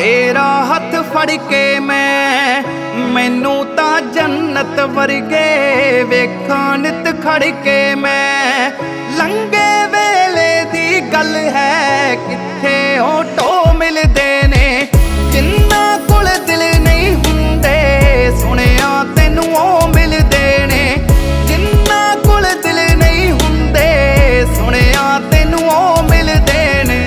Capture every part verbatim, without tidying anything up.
तेरा हथ फड़ के मैं मैनू तां जन्नत वर्गे वेखां नित खड़ के मैं लंघे वेले दी गल है किथे ओटो मिलदे ने जिन्ना कोल दिल नहीं हुंदे सुनिया तैनू ओ मिलदे ने जिन्ना कोल दिल नहीं हुंदे सुनिया तैनू ओ मिलदे ने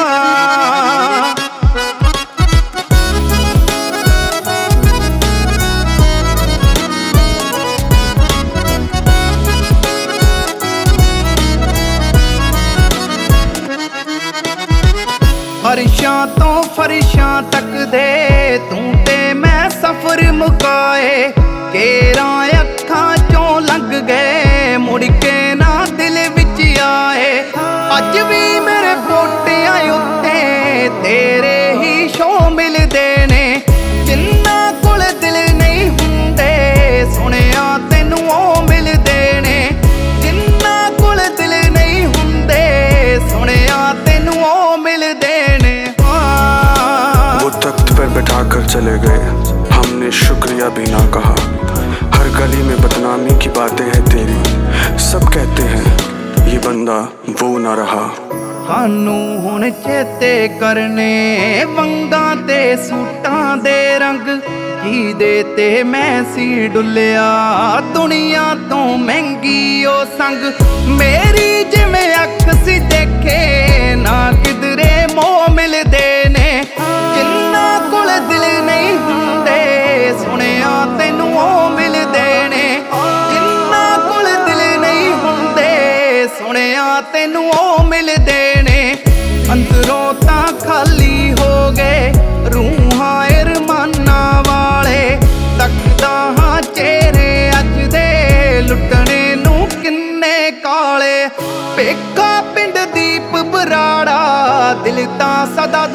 फरिशां तो फरिशां तक दे तू ते मैं सफर मुकाए केरा अखां चों लंघ गए मुड़ के ना दिल विच आए अज भी मेरे पोटियां उत्ते तेरे ही शो मिलदे ने जिन्ना कोल दिल नहीं हुंदे सुनिया तैनू ओ मिलदे ने जिन्ना कोल दिल नहीं हुंदे सुनिया तैनू ओ मिलदे ने वो तख्त पर बैठा कर चले गए हमने शुक्रिया भी ना कहा हर गली में बदनामी की बातें हैं तेरी सब कहते हैं ये बंदा वो ना रहा सानू हुण चेते करने वंगां ते सूटां दे रंग की दे ते मैं सी डुलिया दुनिया तो महंगी ओ संग मेरी जिवें अख सी देखे ना किधरे मोह मिलदे ने जिन्ना कोल दिल नहीं हुंदे सुनिया तैनू ओ मिलदे ने जिन्ना कोल दिल नहीं हुंदे सुनिया तैनू ओ मिलदे ने अंदरों तां खाली हो गए रूहां अरमाना वाले तकदा हां चेहरे अज दे लुटने नू किन्ने काले पेका पिंड दीप बराड़ा दिल तां सदा